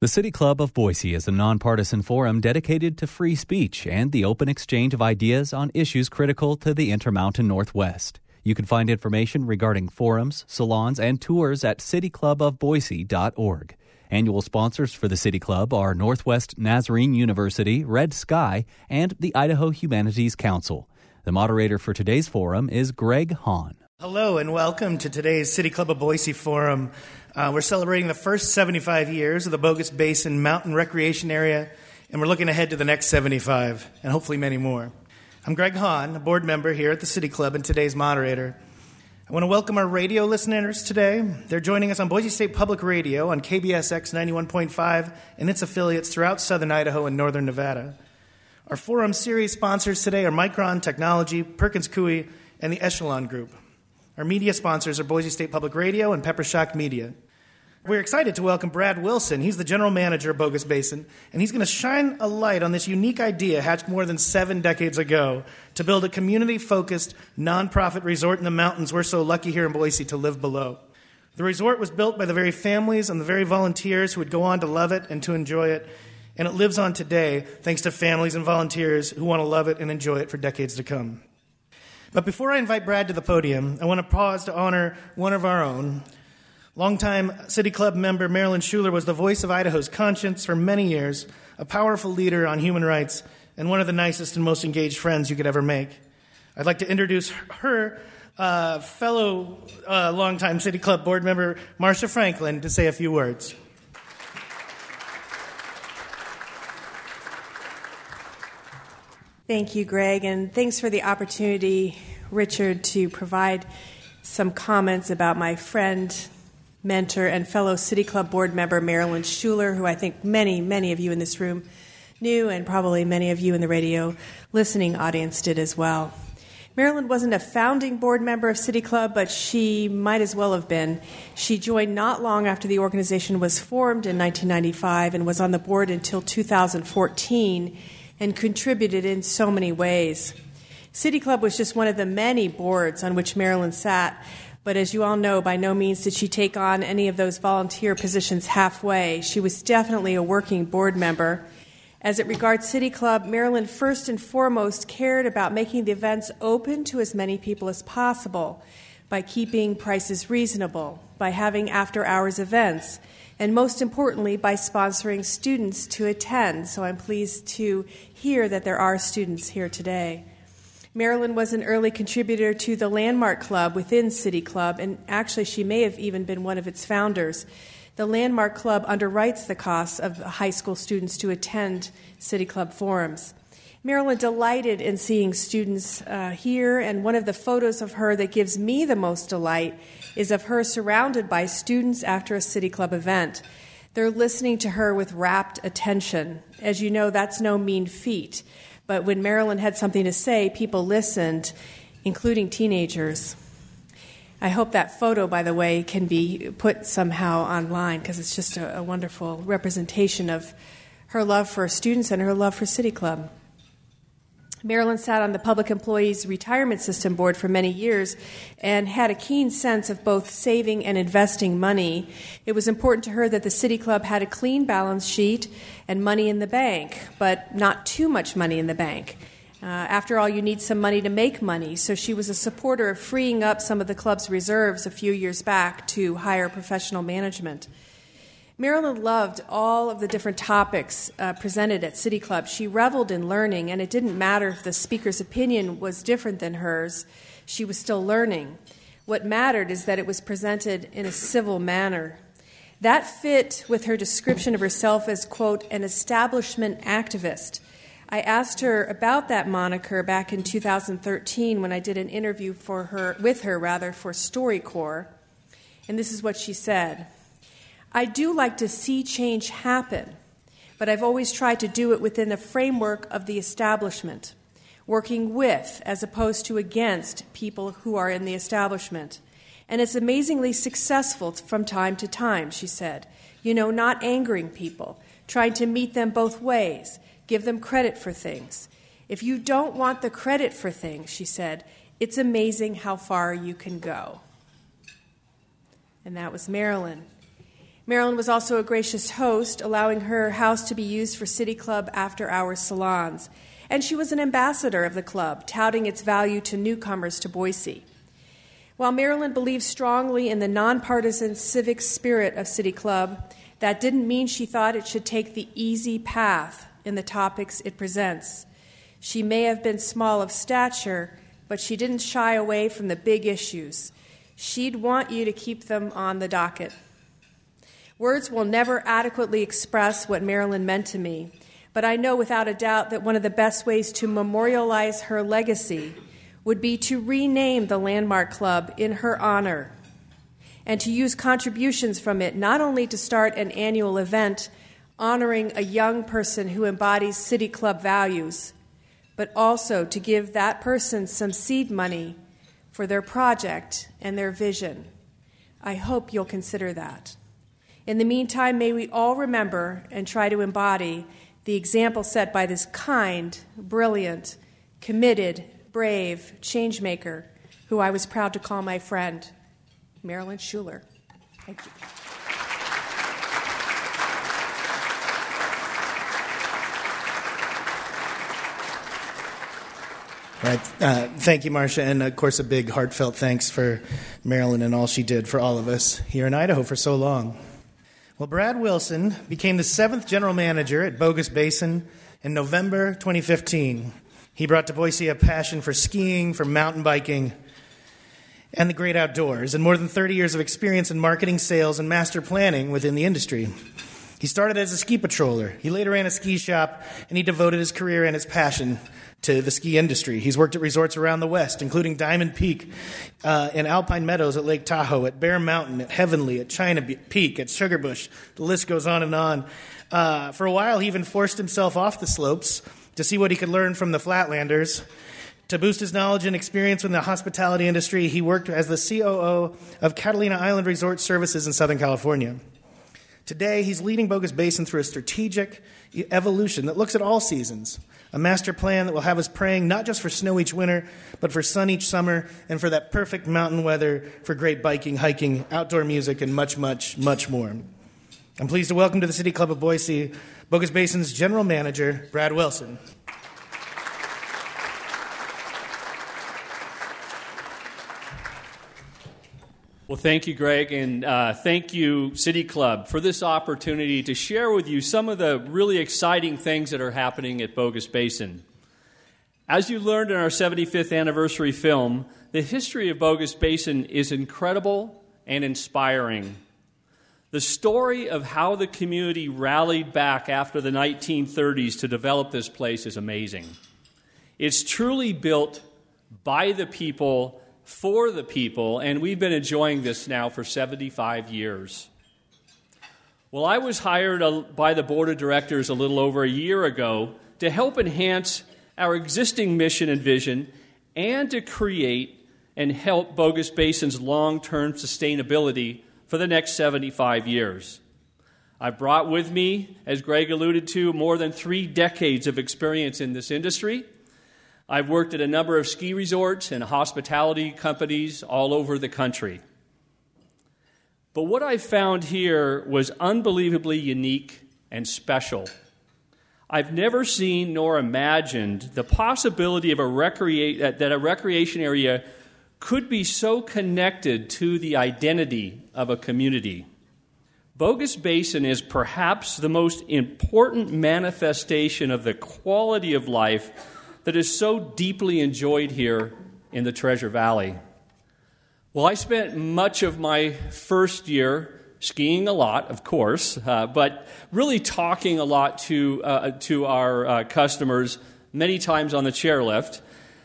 The City Club of Boise is a nonpartisan forum dedicated to free speech and the open exchange of ideas on issues critical to the Intermountain Northwest. You can find information regarding forums, salons, and tours at cityclubofboise.org. Annual sponsors for the City Club are Northwest Nazarene University, Red Sky, and the Idaho Humanities Council. The moderator for today's forum is Greg Hahn. Hello and welcome to today's City Club of Boise Forum. We're celebrating the first 75 years of the Bogus Basin Mountain Recreation Area, and we're looking ahead to the next 75, and hopefully many more. I'm Greg Hahn, a board member here at the City Club and today's moderator. I want to welcome our radio listeners today. They're joining us on Boise State Public Radio on KBSX 91.5 and its affiliates throughout southern Idaho and northern Nevada. Our forum series sponsors today are Micron Technology, Perkins Coie, and the Echelon Group. Our media sponsors are Boise State Public Radio and Pepper Shock Media. We're excited to welcome Brad Wilson. He's the general manager of Bogus Basin, and he's going to shine a light on this unique idea hatched more than 7 decades ago to build a community-focused, nonprofit resort in the mountains we're so lucky here in Boise to live below. The resort was built by the very families and the very volunteers who would go on to love it and to enjoy it, and it lives on today thanks to families and volunteers who want to love it and enjoy it for decades to come. But before I invite Brad to the podium, I want to pause to honor one of our own. Longtime City Club member Marilyn Schuler was the voice of Idaho's conscience for many years, a powerful leader on human rights, and one of the nicest and most engaged friends you could ever make. I'd like to introduce her fellow longtime City Club board member, Marcia Franklin, to say a few words. Thank you, Greg, and thanks for the opportunity, Richard, to provide some comments about my friend, mentor, and fellow City Club board member Marilyn Schuler, who I think many of you in this room knew, and probably many of you in the radio listening audience did as well. Marilyn wasn't a founding board member of City Club, but she might as well have been. She joined not long after the organization was formed in 1995 and was on the board until 2014 and contributed in so many ways. City Club was just one of the many boards on which Marilyn sat, but as you all know, by no means did she take on any of those volunteer positions halfway. She was definitely a working board member. As it regards City Club, Marilyn first and foremost cared about making the events open to as many people as possible by keeping prices reasonable, by having after-hours events, and most importantly, by sponsoring students to attend. So I'm pleased to hear that there are students here today. Marilyn was an early contributor to the Landmark Club within City Club, and actually she may have even been one of its founders. The Landmark Club underwrites the costs of high school students to attend City Club forums. Marilyn delighted in seeing students here, and one of the photos of her that gives me the most delight is of her surrounded by students after a City Club event. They're listening to her with rapt attention. As you know, that's no mean feat. But when Marilyn had something to say, people listened, including teenagers. I hope that photo, by the way, can be put somehow online because it's just a wonderful representation of her love for students and her love for City Club. Marilyn sat on the Public Employees Retirement System Board for many years and had a keen sense of both saving and investing money. It was important to her that the City Club had a clean balance sheet and money in the bank, but not too much money in the bank. After all, you need some money to make money, so she was a supporter of freeing up some of the club's reserves a few years back to hire professional management. Marilyn loved all of the different topics presented at City Club. She reveled in learning, and it didn't matter if the speaker's opinion was different than hers. She was still learning. What mattered is that it was presented in a civil manner. That fit with her description of herself as, quote, an establishment activist. I asked her about that moniker back in 2013 when I did an interview with her for StoryCorps, and this is what she said. I do like to see change happen, but I've always tried to do it within the framework of the establishment, working with as opposed to against people who are in the establishment. And it's amazingly successful from time to time, she said. Not angering people, trying to meet them both ways, give them credit for things. If you don't want the credit for things, she said, it's amazing how far you can go. And that was Marilyn. Marilyn was also a gracious host, allowing her house to be used for City Club after-hours salons. And she was an ambassador of the club, touting its value to newcomers to Boise. While Marilyn believed strongly in the nonpartisan civic spirit of City Club, that didn't mean she thought it should take the easy path in the topics it presents. She may have been small of stature, but she didn't shy away from the big issues. She'd want you to keep them on the docket. Words will never adequately express what Marilyn meant to me, but I know without a doubt that one of the best ways to memorialize her legacy would be to rename the Landmark Club in her honor and to use contributions from it not only to start an annual event honoring a young person who embodies City Club values, but also to give that person some seed money for their project and their vision. I hope you'll consider that. In the meantime, may we all remember and try to embody the example set by this kind, brilliant, committed, brave changemaker who I was proud to call my friend, Marilyn Schuler. Thank you. All right. Thank you, Marcia, and of course a big heartfelt thanks for Marilyn and all she did for all of us here in Idaho for so long. Well, Brad Wilson became the 7th general manager at Bogus Basin in November 2015. He brought to Boise a passion for skiing, for mountain biking, and the great outdoors, and more than 30 years of experience in marketing, sales, and master planning within the industry. He started as a ski patroller. He later ran a ski shop, and he devoted his career and his passion to the ski industry. He's worked at resorts around the West, including Diamond Peak, in Alpine Meadows at Lake Tahoe, at Bear Mountain, at Heavenly, at China Peak, at Sugarbush. The list goes on and on. For a while, he even forced himself off the slopes to see what he could learn from the Flatlanders. To boost his knowledge and experience in the hospitality industry, he worked as the COO of Catalina Island Resort Services in Southern California. Today, he's leading Bogus Basin through a strategic evolution that looks at all seasons, a master plan that will have us praying not just for snow each winter, but for sun each summer, and for that perfect mountain weather, for great biking, hiking, outdoor music, and much, much, much more. I'm pleased to welcome to the City Club of Boise, Bogus Basin's General Manager, Brad Wilson. Well, thank you, Greg, and thank you, City Club, for this opportunity to share with you some of the really exciting things that are happening at Bogus Basin. As you learned in our 75th anniversary film, the history of Bogus Basin is incredible and inspiring. The story of how the community rallied back after the 1930s to develop this place is amazing. It's truly built by the people, for the people, and we've been enjoying this now for 75 years. Well, I was hired by the board of directors a little over a year ago to help enhance our existing mission and vision and to create and help Bogus Basin's long-term sustainability for the next 75 years. I brought with me, as Greg alluded to, more than 3 decades of experience in this industry. I've worked at a number of ski resorts and hospitality companies all over the country. But what I found here was unbelievably unique and special. I've never seen nor imagined the possibility of that a recreation area could be so connected to the identity of a community. Bogus Basin is perhaps the most important manifestation of the quality of life that is so deeply enjoyed here in the Treasure Valley. Well, I spent much of my first year skiing a lot, of course, but really talking a lot to our customers, many times on the chairlift.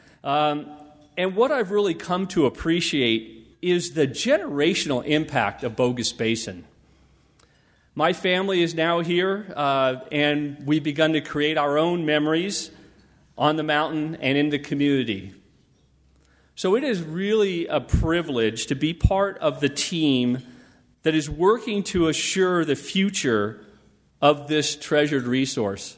And what I've really come to appreciate is the generational impact of Bogus Basin. My family is now here, and we've begun to create our own memories on the mountain and in the community. So it is really a privilege to be part of the team that is working to assure the future of this treasured resource.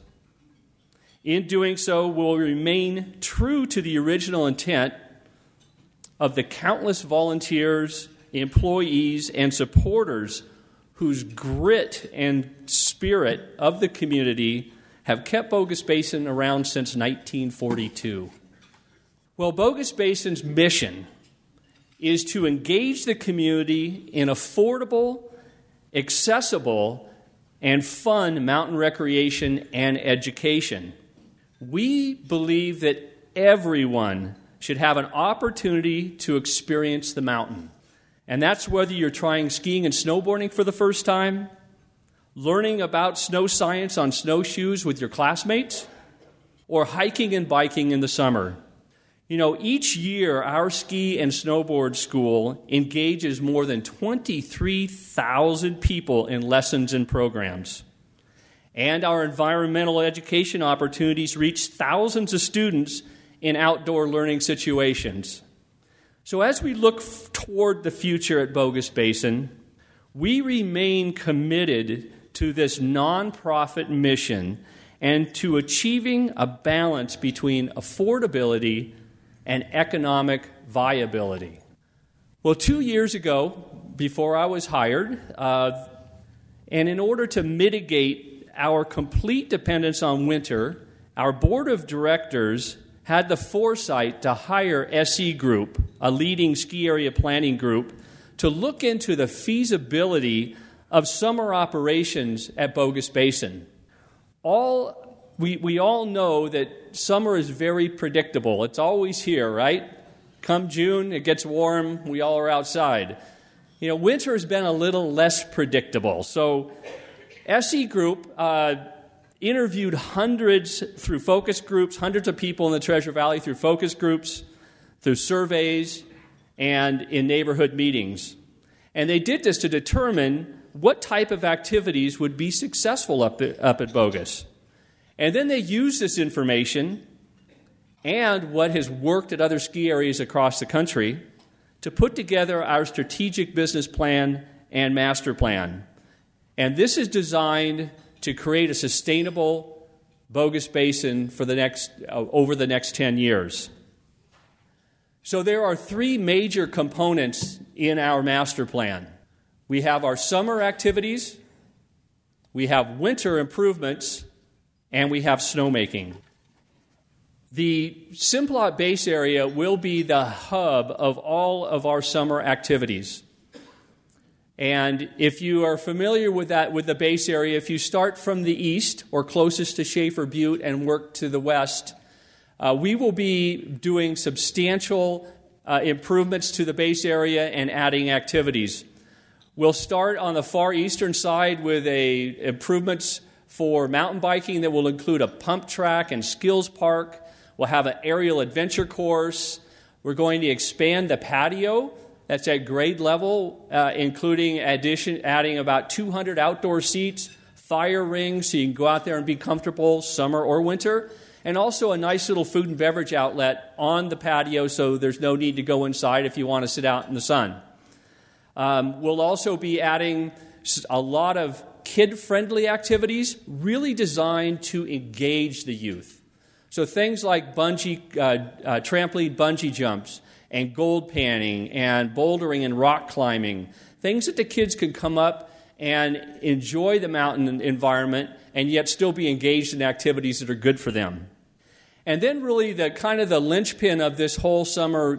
In doing so, we'll remain true to the original intent of the countless volunteers, employees, and supporters whose grit and spirit of the community have kept Bogus Basin around since 1942. Well, Bogus Basin's mission is to engage the community in affordable, accessible, and fun mountain recreation and education. We believe that everyone should have an opportunity to experience the mountain. And that's whether you're trying skiing and snowboarding for the first time, learning about snow science on snowshoes with your classmates, or hiking and biking in the summer. You know, each year our ski and snowboard school engages more than 23,000 people in lessons and programs. And our environmental education opportunities reach thousands of students in outdoor learning situations. So as we look toward the future at Bogus Basin, we remain committed to this nonprofit mission and to achieving a balance between affordability and economic viability. Well, 2 years ago, before I was hired, and in order to mitigate our complete dependence on winter, our board of directors had the foresight to hire SE Group, a leading ski area planning group, to look into the feasibility of summer operations at Bogus Basin. We all know that summer is very predictable. It's always here, right? Come June, it gets warm, we all are outside. You know, winter has been a little less predictable. So SE Group interviewed hundreds through focus groups, hundreds of people in the Treasure Valley through focus groups, through surveys, and in neighborhood meetings. And they did this to determine what type of activities would be successful up at Bogus. And then they used this information and what has worked at other ski areas across the country to put together our strategic business plan and master plan. And this is designed to create a sustainable Bogus Basin for over the next 10 years. So there are three major components in our master plan. We have our summer activities, we have winter improvements, and we have snowmaking. The Simplot Base area will be the hub of all of our summer activities. And if you are familiar with the base area, if you start from the east or closest to Schaefer Butte and work to the west, we will be doing substantial improvements to the base area and adding activities. We'll start on the far eastern side with improvements for mountain biking that will include a pump track and skills park. We'll have an aerial adventure course. We're going to expand the patio. That's at grade level, including adding about 200 outdoor seats, fire rings so you can go out there and be comfortable summer or winter, and also a nice little food and beverage outlet on the patio so there's no need to go inside if you want to sit out in the sun. We'll also be adding a lot of kid-friendly activities really designed to engage the youth. So things like trampoline bungee jumps, and gold panning, and bouldering and rock climbing, things that the kids can come up and enjoy the mountain environment and yet still be engaged in activities that are good for them. And then really the linchpin of this whole summer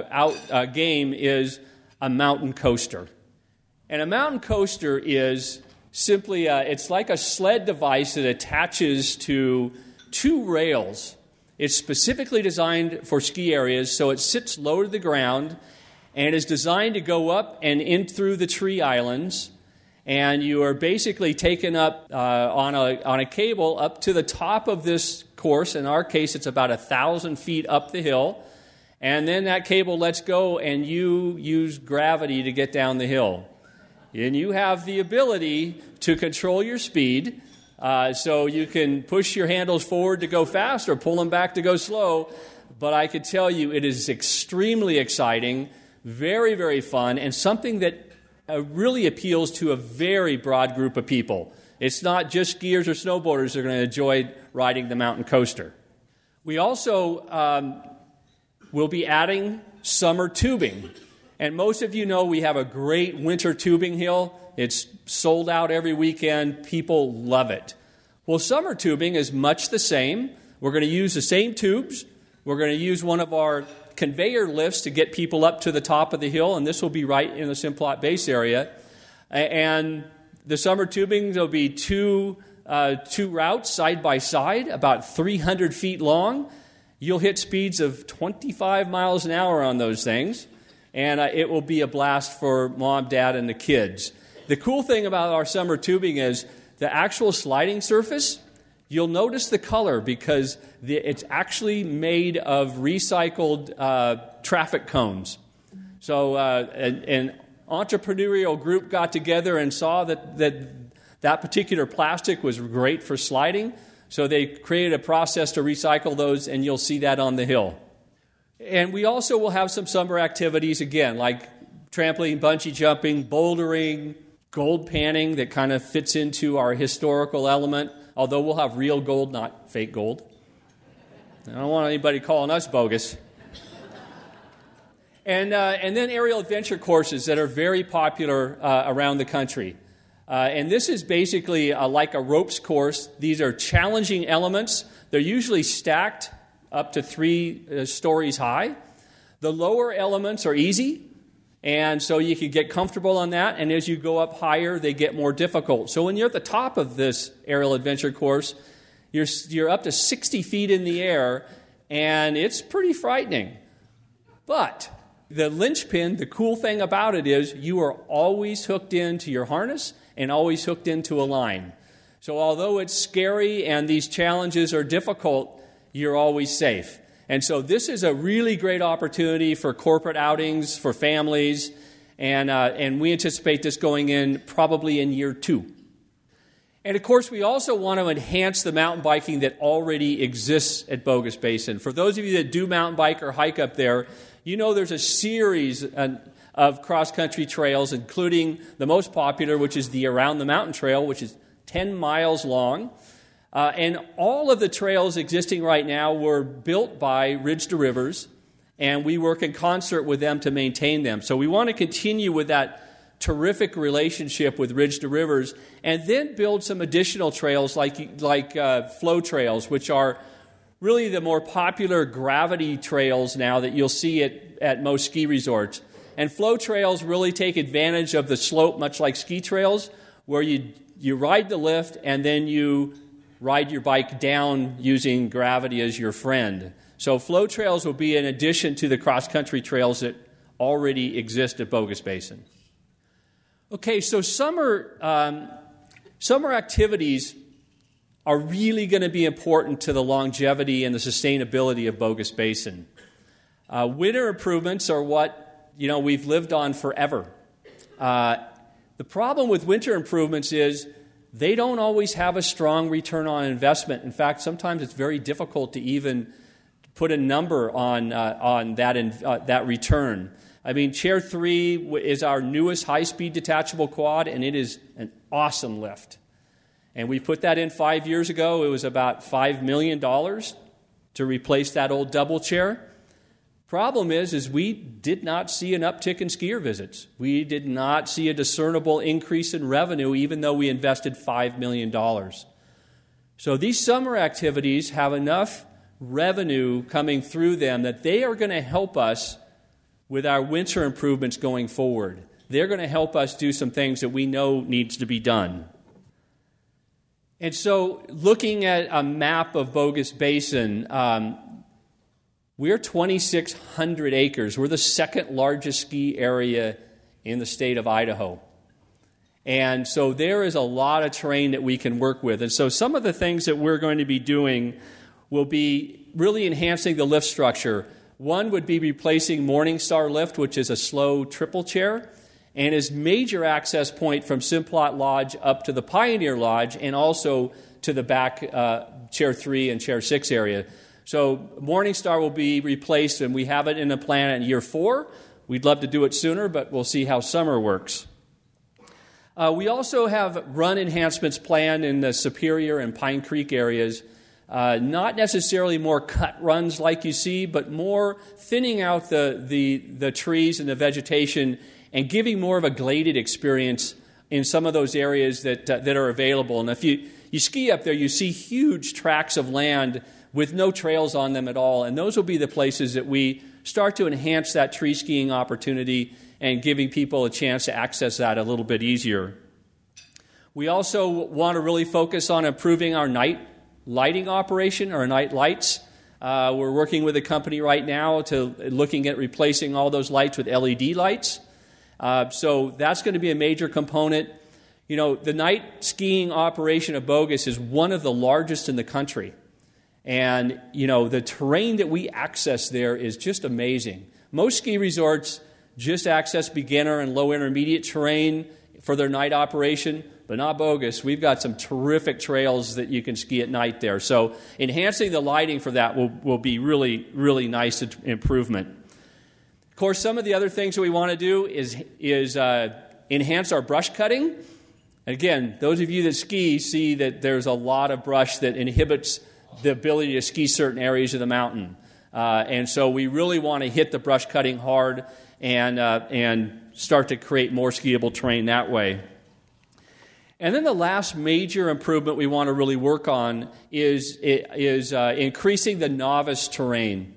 game is a mountain coaster. And a mountain coaster is simply, it's like a sled device that attaches to two rails. It's specifically designed for ski areas, so it sits low to the ground and is designed to go up and in through the tree islands. And you are basically taken up on a cable up to the top of this course. In our case, it's about 1,000 feet up the hill. And then that cable lets go, and you use gravity to get down the hill. And you have the ability to control your speed. So you can push your handles forward to go fast or pull them back to go slow. But I could tell you it is extremely exciting, very, very fun, and something that really appeals to a very broad group of people. It's not just skiers or snowboarders that are going to enjoy riding the mountain coaster. We also will be adding summer tubing. And most of you know we have a great winter tubing hill It's sold out every weekend. People love it. Well, summer tubing is much the same. We're going to use the same tubes. We're going to use one of our conveyor lifts to get people up to the top of the hill, and this will be right in the Simplot base area. And the summer tubing, there'll be two routes side by side, about 300 feet long. You'll hit speeds of 25 miles an hour on those things, and it will be a blast for mom, dad, and the kids. The cool thing about our summer tubing is the actual sliding surface, you'll notice the color because it's actually made of recycled traffic cones. So an entrepreneurial group got together and saw that particular plastic was great for sliding, so they created a process to recycle those, and you'll see that on the hill. And we also will have some summer activities, again, like trampoline, bungee jumping, bouldering, gold panning that kind of fits into our historical element, although we'll have real gold, not fake gold. I don't want anybody calling us bogus. And then aerial adventure courses that are very popular around the country. And this is basically like a ropes course. These are challenging elements. They're usually stacked up to 3 stories high. The lower elements are easy, and so you can get comfortable on that. And as you go up higher, they get more difficult. So when you're at the top of this aerial adventure course, you're up to 60 feet in the air, and it's pretty frightening. But the linchpin, the cool thing about it is you are always hooked into your harness and always hooked into a line. So although it's scary and these challenges are difficult, you're always safe. And so this is a really great opportunity for corporate outings, for families, and we anticipate this going in probably in year 2. And of course, we also want to enhance the mountain biking that already exists at Bogus Basin. For those of you that do mountain bike or hike up there, you know there's a series of cross-country trails, including the most popular, which is the Around the Mountain Trail, which is 10 miles long. And all of the trails existing right now were built by Ridge to Rivers, and we work in concert with them to maintain them. So we want to continue with that terrific relationship with Ridge to Rivers, and then build some additional trails like flow trails, which are really the more popular gravity trails now that you'll see at most ski resorts. And flow trails really take advantage of the slope, much like ski trails, where you ride the lift and then you ride your bike down using gravity as your friend. So flow trails will be in addition to the cross-country trails that already exist at Bogus Basin. Okay, so summer activities are really going to be important to the longevity and the sustainability of Bogus Basin. Winter improvements are what we've lived on forever. The problem with winter improvements is they don't always have a strong return on investment. In fact, sometimes it's very difficult to even put a number on that return. I mean, Chair 3 is our newest high-speed detachable quad, and it is an awesome lift. And we put that in 5 years ago. It was about $5 million to replace that old double chair. Problem is we did not see an uptick in skier visits. We did not see a discernible increase in revenue, even though we invested $5 million. So these summer activities have enough revenue coming through them that they are going to help us with our winter improvements going forward. They're going to help us do some things that we know needs to be done. And so looking at a map of Bogus Basin, we're 2,600 acres. We're the second largest ski area in the state of Idaho. And so there is a lot of terrain that we can work with. And so some of the things that we're going to be doing will be really enhancing the lift structure. One would be replacing Morningstar Lift, which is a slow triple chair, and is major access point from Simplot Lodge up to the Pioneer Lodge and also to the back Chair 3 and Chair 6 area. So Morningstar will be replaced, and we have it in the plan in year 4. We'd love to do it sooner, but we'll see how summer works. We also have run enhancements planned in the Superior and Pine Creek areas. Not necessarily more cut runs like you see, but more thinning out the trees and the vegetation and giving more of a graded experience in some of those areas that are available. And if you ski up there, you see huge tracts of land with no trails on them at all. And those will be the places that we start to enhance that tree skiing opportunity and giving people a chance to access that a little bit easier. We also want to really focus on improving our night lighting operation, our night lights. We're working with a company right now to looking at replacing all those lights with LED lights. So that's going to be a major component. You know, the night skiing operation of Bogus is one of the largest in the country. And, you know, the terrain that we access there is just amazing. Most ski resorts just access beginner and low intermediate terrain for their night operation, but not Bogus. We've got some terrific trails that you can ski at night there. So enhancing the lighting for that will be really, really nice improvement. Of course, some of the other things that we want to do is enhance our brush cutting. Again, those of you that ski see that there's a lot of brush that inhibits the ability to ski certain areas of the mountain. And so we really want to hit the brush cutting hard and start to create more skiable terrain that way. And then the last major improvement we want to really work on is increasing the novice terrain.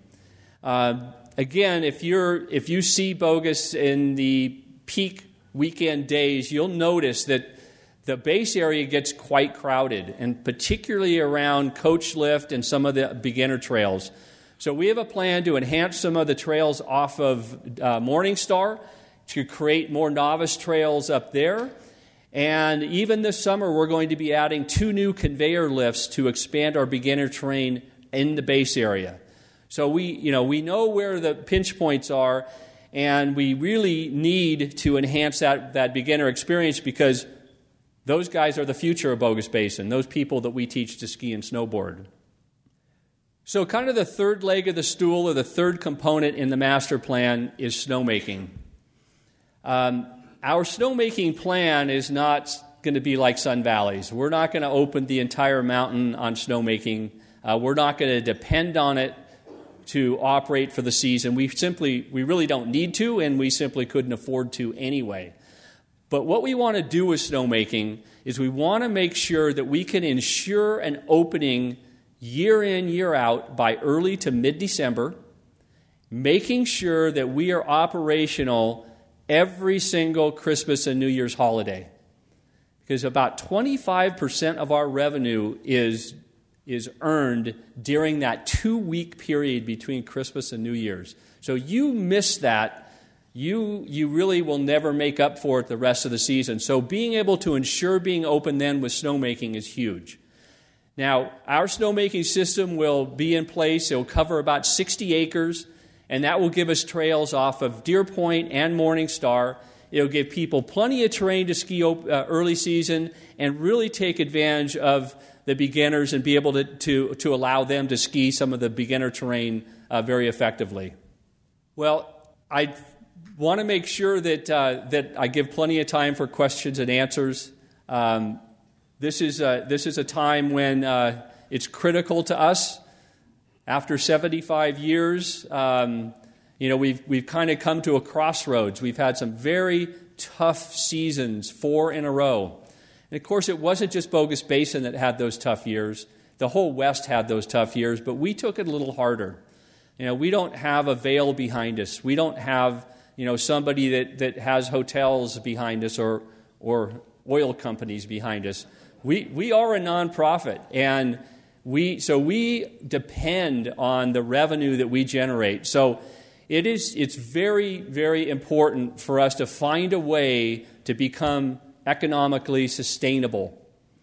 Again, if you see Bogus in the peak weekend days, you'll notice that the base area gets quite crowded, and particularly around Coach Lift and some of the beginner trails. So we have a plan to enhance some of the trails off of Morningstar to create more novice trails up there. And even this summer, we're going to be adding 2 new conveyor lifts to expand our beginner terrain in the base area. So we know where the pinch points are, and we really need to enhance that beginner experience because those guys are the future of Bogus Basin, those people that we teach to ski and snowboard. So kind of the third leg of the stool, or the third component in the master plan, is snowmaking. Our snowmaking plan is not going to be like Sun Valley's. We're not going to open the entire mountain on snowmaking. We're not going to depend on it to operate for the season. We really don't need to, and we simply couldn't afford to anyway. But what we want to do with snowmaking is we want to make sure that we can ensure an opening year in, year out by early to mid-December, making sure that we are operational every single Christmas and New Year's holiday. Because about 25% of our revenue is earned during that 2-week period between Christmas and New Year's. So you miss that, you really will never make up for it the rest of the season. So being able to ensure being open then with snowmaking is huge. Now, our snowmaking system will be in place. It will cover about 60 acres, and that will give us trails off of Deer Point and Morningstar. It will give people plenty of terrain to ski early season and really take advantage of the beginners and be able to allow them to ski some of the beginner terrain very effectively. Well, I want to make sure that I give plenty of time for questions and answers. This is a time when it's critical to us. After 75 years, we've kind of come to a crossroads. We've had some very tough seasons, 4 in a row. And of course, it wasn't just Bogus Basin that had those tough years. The whole West had those tough years, but we took it a little harder. We don't have a veil behind us. We don't have somebody that has hotels behind us or oil companies behind us. We are a nonprofit, and we depend on the revenue that we generate. So it's very, very important for us to find a way to become economically sustainable.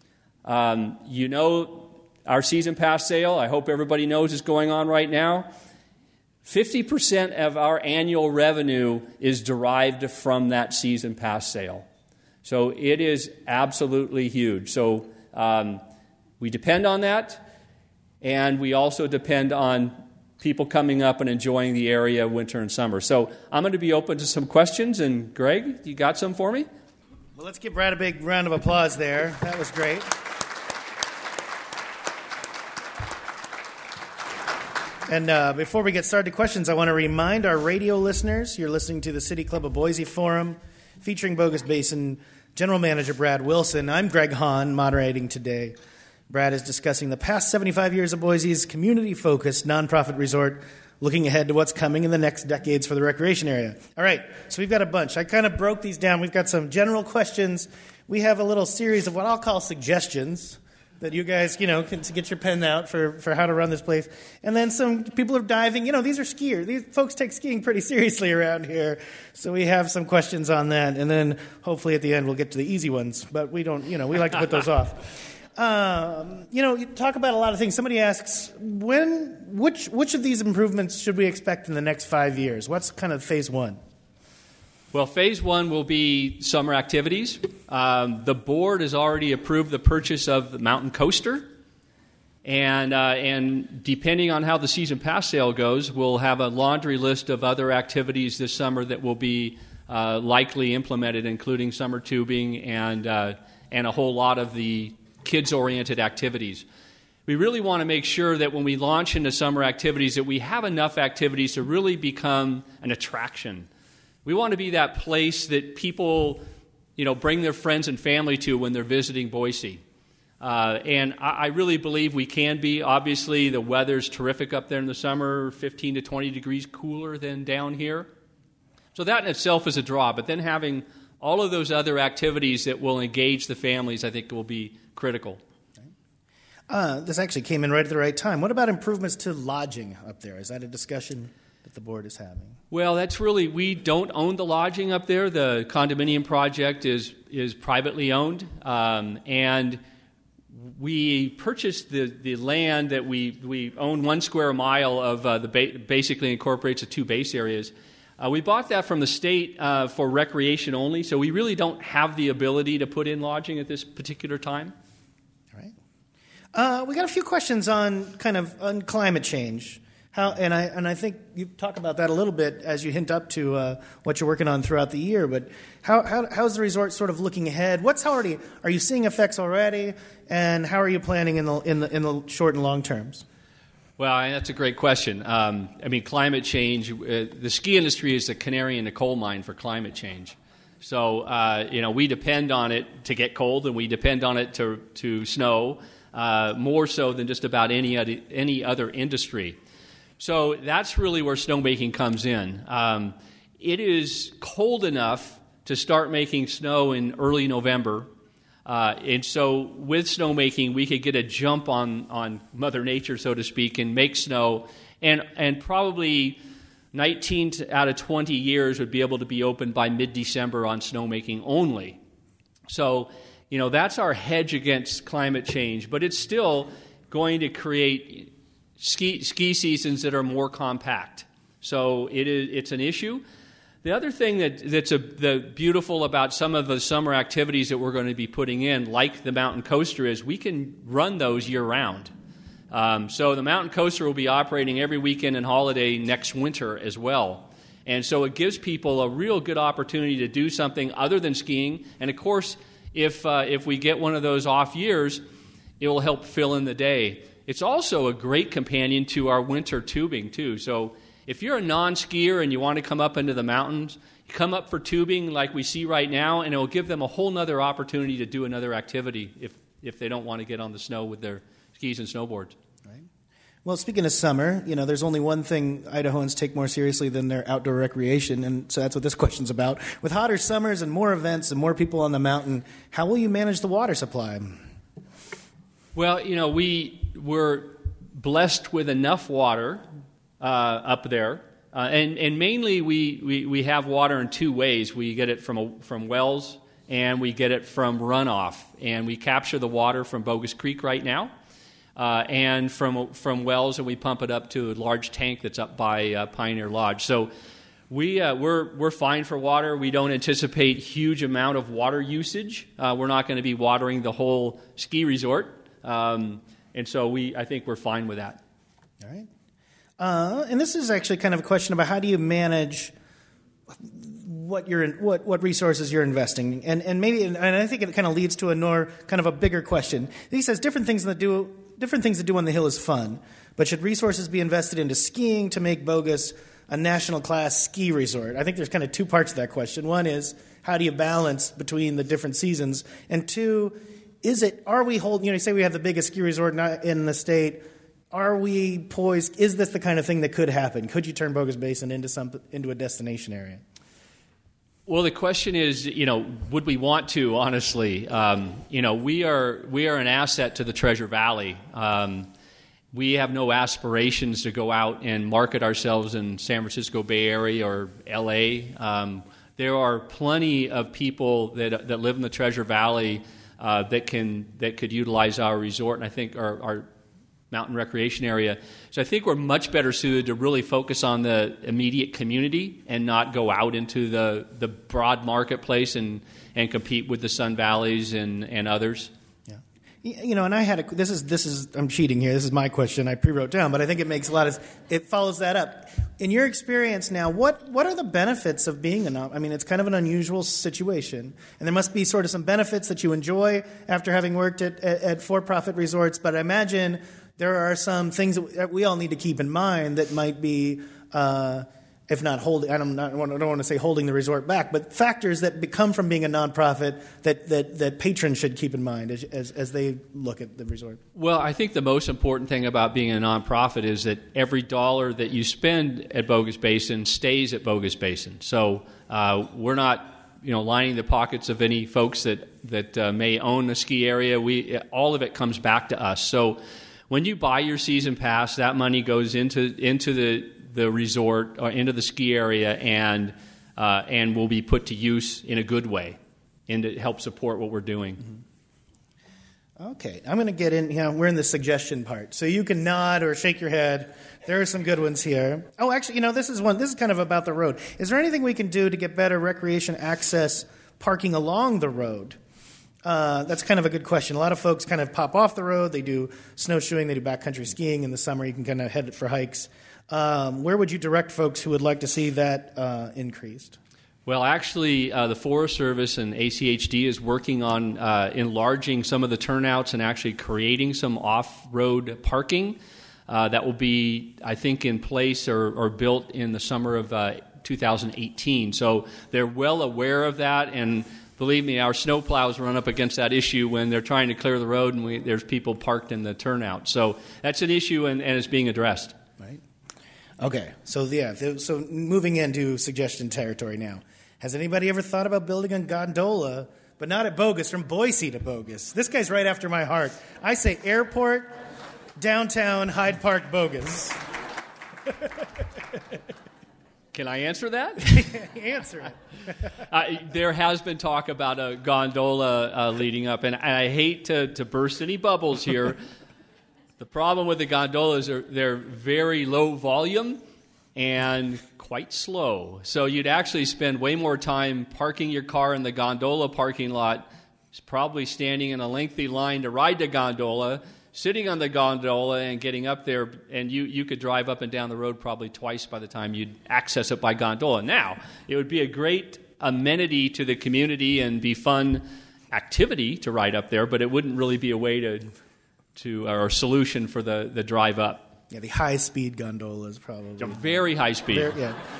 Our season pass sale, I hope everybody knows, is going on right now. 50% of our annual revenue is derived from that season pass sale. So it is absolutely huge. So we depend on that, and we also depend on people coming up and enjoying the area winter and summer. So I'm going to be open to some questions. And Greg, you got some for me? Well, let's give Brad a big round of applause there. That was great. And before we get started to questions, I want to remind our radio listeners, you're listening to the City Club of Boise Forum featuring Bogus Basin General Manager Brad Wilson. I'm Greg Hahn, moderating today. Brad is discussing the past 75 years of Boise's community-focused nonprofit resort, looking ahead to what's coming in the next decades for the recreation area. All right, so we've got a bunch. I kind of broke these down. We've got some general questions. We have a little series of what I'll call suggestions that you guys, can get your pen out for how to run this place. And then some people are diving. These are skiers. These folks take skiing pretty seriously around here. So we have some questions on that. And then hopefully at the end we'll get to the easy ones. But we don't, we like to put those off. You talk about a lot of things. Somebody asks, which of these improvements should we expect in the next 5 years? What's kind of phase one? Well, phase one will be summer activities. The board has already approved the purchase of the Mountain Coaster. And depending on how the season pass sale goes, we'll have a laundry list of other activities this summer that will be likely implemented, including summer tubing and a whole lot of the kids-oriented activities. We really want to make sure that when we launch into summer activities that we have enough activities to really become an attraction. We want to be that place that people, bring their friends and family to when they're visiting Boise. And I really believe we can be. Obviously, the weather's terrific up there in the summer, 15 to 20 degrees cooler than down here. So that in itself is a draw. But then having all of those other activities that will engage the families, I think, will be critical. This actually came in right at the right time. What about improvements to lodging up there? Is that a discussion that the board is having? Well, we don't own the lodging up there. The condominium project is privately owned, and we purchased the land that we own 1 square mile of basically incorporates the 2 base areas. We bought that from the state for recreation only, so we really don't have the ability to put in lodging at this particular time. All right. We got a few questions on climate change. I think you talk about that a little bit as you hint up to what you're working on throughout the year. But how's the resort sort of looking ahead? Are you seeing effects already? And how are you planning in the short and long terms? Well, that's a great question. Climate change. The ski industry is the canary in the coal mine for climate change. So we depend on it to get cold, and we depend on it to snow more so than just about any other industry. So that's really where snowmaking comes in. It is cold enough to start making snow in early November. And so with snowmaking, we could get a jump on Mother Nature, so to speak, and make snow. And probably 19 out of 20 years would be able to be open by mid-December on snowmaking only. So, that's our hedge against climate change. But it's still going to create ski seasons that are more compact. So it's an issue. The other thing that's beautiful about some of the summer activities that we're going to be putting in, like the Mountain Coaster, is we can run those year-round. So the Mountain Coaster will be operating every weekend and holiday next winter as well. And so it gives people a real good opportunity to do something other than skiing. And, of course, if we get one of those off years, it will help fill in the day. It's also a great companion to our winter tubing, too. So if you're a non-skier and you want to come up into the mountains, you come up for tubing like we see right now, and it will give them a whole other opportunity to do another activity if they don't want to get on the snow with their skis and snowboards. Right. Well, speaking of summer, there's only one thing Idahoans take more seriously than their outdoor recreation, and so that's what this question's about. With hotter summers and more events and more people on the mountain, how will you manage the water supply? Well, we're blessed with enough water up there, and mainly we have water in 2 ways. We get it from wells, and we get it from runoff, and we capture the water from Bogus Creek right now, and from wells, and we pump it up to a large tank that's up by Pioneer Lodge. So we're fine for water. We don't anticipate huge amount of water usage. We're not going to be watering the whole ski resort. And so I think we're fine with that. All right. And this is actually kind of a question about how do you manage what resources you're investing, and I think it kind of leads to a bigger question. He says different things to do on the hill is fun, but should resources be invested into skiing to make Bogus a national class ski resort? I think there's kind of 2 parts to that question. One is how do you balance between the different seasons? And two, are we holding, you say we have the biggest ski resort in the state. Are we poised? Is this the kind of thing that could happen? Could you turn Bogus Basin into a destination area? Well, the question is, would we want to? Honestly, we are an asset to the Treasure Valley. We have no aspirations to go out and market ourselves in San Francisco Bay Area or L.A. There are plenty of people that live in the Treasure Valley that could utilize our resort, and I think our mountain recreation area. So I think we're much better suited to really focus on the immediate community and not go out into the broad marketplace and compete with the Sun Valleys and others. Yeah. And I had this is I'm cheating here. This is my question I pre-wrote down, but I think it makes it follows that up. In your experience now, what are the benefits of being it's kind of an unusual situation, and there must be sort of some benefits that you enjoy after having worked at for-profit resorts, but I imagine there are some things that we all need to keep in mind that might be, if not holding, I don't want to say holding the resort back, but factors that come from being a nonprofit that patrons should keep in mind as they look at the resort. Well, I think the most important thing about being a nonprofit is that every dollar that you spend at Bogus Basin stays at Bogus Basin. So we're not lining the pockets of any folks that may own a ski area. All of it comes back to us. So when you buy your season pass, that money goes into the resort or into the ski area and will be put to use in a good way and to help support what we're doing. Mm-hmm. Okay, I'm going to get in. We're in the suggestion part, so you can nod or shake your head. There are some good ones here. Oh, actually, this is one. This is kind of about the road. Is there anything we can do to get better recreation access parking along the road? That's kind of a good question. A lot of folks kind of pop off the road. They do snowshoeing. They do backcountry skiing. In the summer, you can kind of head for hikes. Where would you direct folks who would like to see that increased? Well, actually, the Forest Service and ACHD is working on enlarging some of the turnouts and actually creating some off-road parking that will be, I think, in place or built in the summer of 2018. So they're well aware of that, and believe me, our snowplows run up against that issue when they're trying to clear the road and there's people parked in the turnout. So that's an issue, and it's being addressed. Right. Okay. So moving into suggestion territory now. Has anybody ever thought about building a gondola, but not at Bogus, from Boise to Bogus? This guy's right after my heart. I say airport, downtown, Hyde Park, Bogus. Can I answer that? Answer it. There has been talk about a gondola leading up, and I hate to burst any bubbles here. The problem with the gondolas are they're very low volume and quite slow. So you'd actually spend way more time parking your car in the gondola parking lot, probably standing in a lengthy line to ride the gondola, sitting on the gondola and getting up there, and you could drive up and down the road probably twice by the time you'd access it by gondola. Now, it would be a great amenity to the community and be fun activity to ride up there, but it wouldn't really be a way to or a solution for the drive up. Yeah, the high-speed gondolas probably. Very high speed.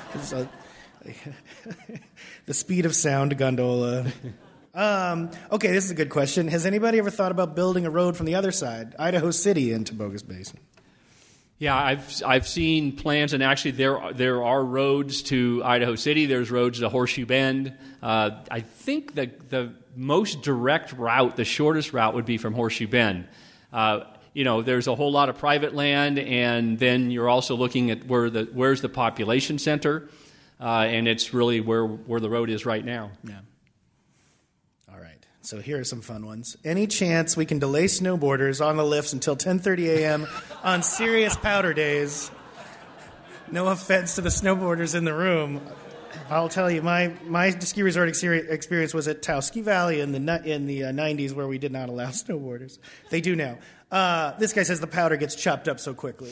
The speed of sound gondola. Okay, this is a good question. Has anybody ever thought about building a road from the other side, Idaho City into Bogus Basin? Yeah, I've seen plans, and actually there are roads to Idaho City. There's roads to Horseshoe Bend. I think the most direct route, the shortest route, would be from Horseshoe Bend. There's a whole lot of private land, and then you're also looking at where's the population center, and it's really where the road is right now. Yeah. All right. So here are some fun ones. Any chance we can delay snowboarders on the lifts until 10:30 a.m. on serious powder days? No offense to the snowboarders in the room. I'll tell you, my ski resort experience was at Taos Ski Valley in the 90s, where we did not allow snowboarders. They do now. This guy says the powder gets chopped up so quickly.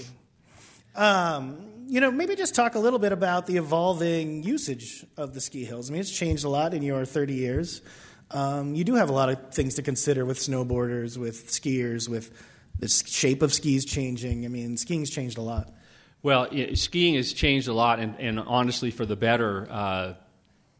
Maybe just talk a little bit about the evolving usage of the ski hills. I mean, it's changed a lot in your 30 years. You do have a lot of things to consider with snowboarders, with skiers, with the shape of skis changing. I mean, skiing's changed a lot. Well, skiing has changed a lot, and honestly for the better.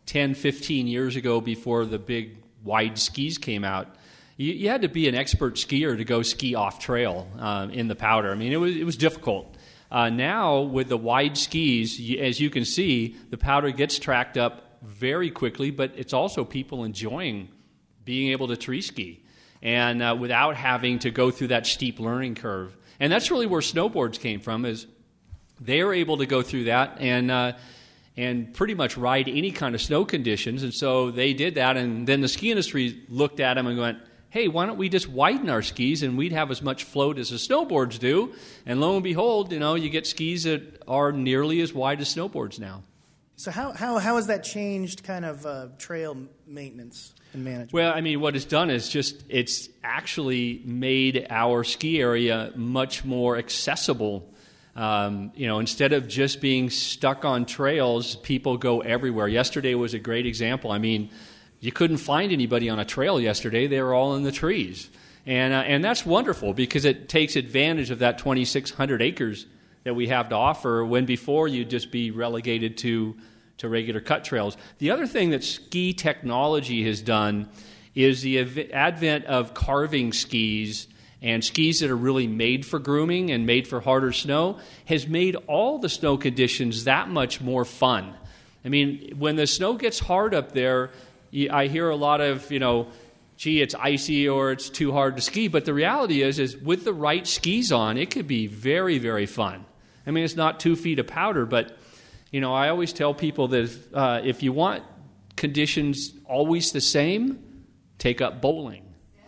10, 15 years ago, before the big wide skis came out, you had to be an expert skier to go ski off trail in the powder. I mean, it was difficult. Now, with the wide skis, as you can see, the powder gets tracked up very quickly, but it's also people enjoying being able to tree ski and without having to go through that steep learning curve. And that's really where snowboards came from, is they were able to go through that and pretty much ride any kind of snow conditions. And so they did that, and then the ski industry looked at them and went, hey, why don't we just widen our skis and we'd have as much float as the snowboards do? And lo and behold, you get skis that are nearly as wide as snowboards now. So how has that changed kind of trail maintenance and management? Well, I mean, what it's done is it's actually made our ski area much more accessible. Instead of just being stuck on trails, people go everywhere. Yesterday was a great example. I mean, you couldn't find anybody on a trail yesterday. They were all in the trees. And that's wonderful because it takes advantage of that 2,600 acres that we have to offer, when before you'd just be relegated to regular cut trails. The other thing that ski technology has done is the advent of carving skis and skis that are really made for grooming and made for harder snow has made all the snow conditions that much more fun. I mean, when the snow gets hard up there, I hear a lot of, gee, it's icy or it's too hard to ski. But the reality is with the right skis on, it could be very, very fun. I mean, it's not 2 feet of powder, but, I always tell people that if you want conditions always the same, take up bowling.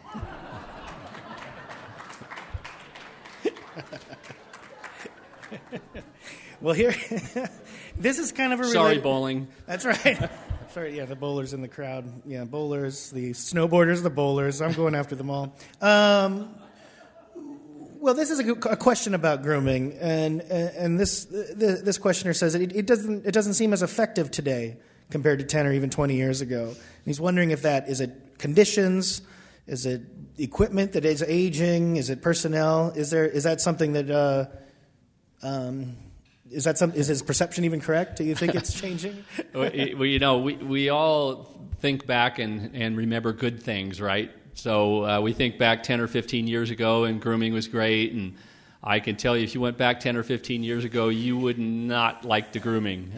Well, here, this is kind of a... Sorry, bowling. That's right. Sorry, yeah, the bowlers in the crowd. Yeah, bowlers, the snowboarders, the bowlers. I'm going after them all. Well, this is a question about grooming, and this questioner says that it doesn't seem as effective today compared to 10 or even 20 years ago. And he's wondering if is it conditions, is it equipment that is aging, is it personnel? Is that something that is his perception even correct? Do you think it's changing? Well, we all think back and remember good things, right? So we think back 10 or 15 years ago, and grooming was great. And I can tell you, if you went back 10 or 15 years ago, you would not like the grooming.